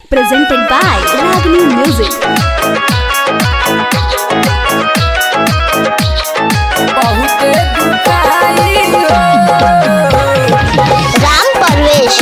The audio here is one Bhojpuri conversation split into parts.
presented by Ragini Music. Ram Parvesh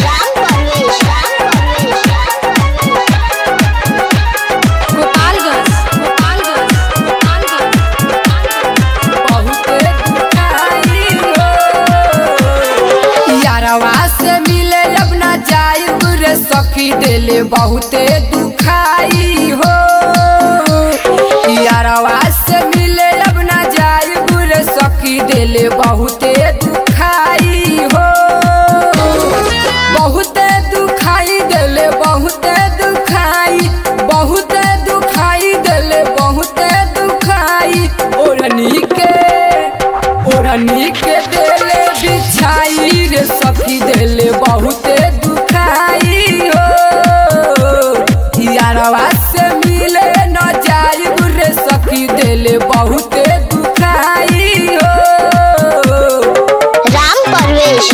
सखी दिले बहुते दुखाई हो यारवा से मिले अब ना जाए बुरे सखी दिले बहुते दुखाई हो बहुते दुखाई दिले बहुते दुखाई दिले बहुते दुखाई ओढ़नी के दिले बिछाई रे सखी दिले बहुते दुखाई यारवा से मिले न जाए बुरे सखी दिले बहुते दुखाई हो। राम परवेश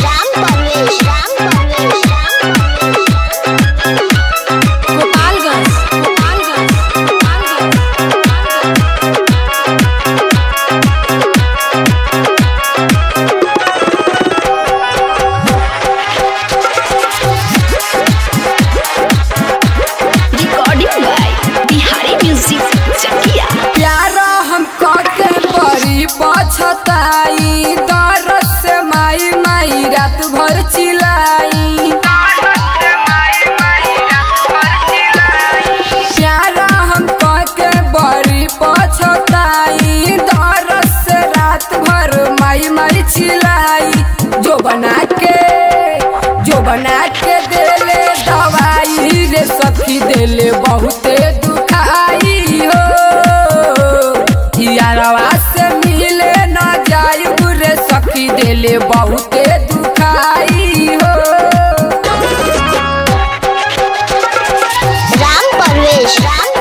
पछताई दरद से माई माई रात भर चिलाई प्यारा हम के बड़ी पछताई दरद से रात भर माई माई चिलाई जो बना के देले दवाई रे सखी देले बहुते दुखाई हो यारवा से मिले न जाए बुरे सखी दिले बहुते दुखाई हो। राम परवेश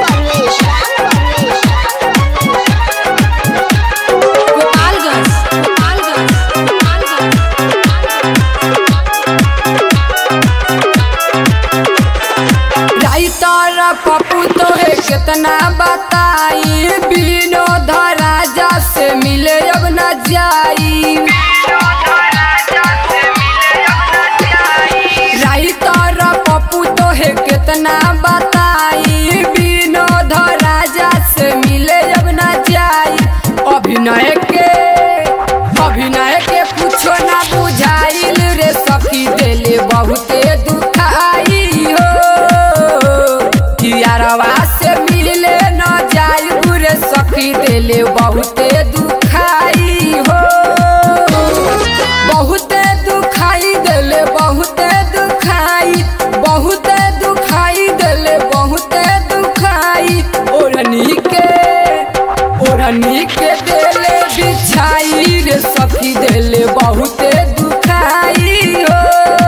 पप्पू तो है कितना बताई विनोद राजा से मिले अब न जाई राइटर पप्पू तो है कितना बताई विनोद राजा से मिले अब न जाई अभिनय के कुछो ना बुझाइल रे सखी दिले बहुते दुखाई हो यारवा से मिले न जाए बुरे सखी दिले बहुते दुखाई हो बहुते दुखाई दिले बहुते दिले बहुते दुखाई ओढ़नी के दिले बिछाई रे सखी दिले बहुते दुखाई हो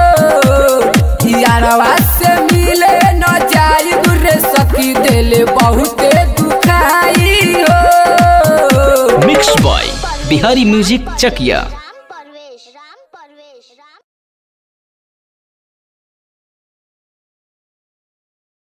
यारवा से मिले न जाए बुरे सखी दिले बहुते दुखाई हो। मिक्स बॉय बिहारी म्यूजिक चकिया।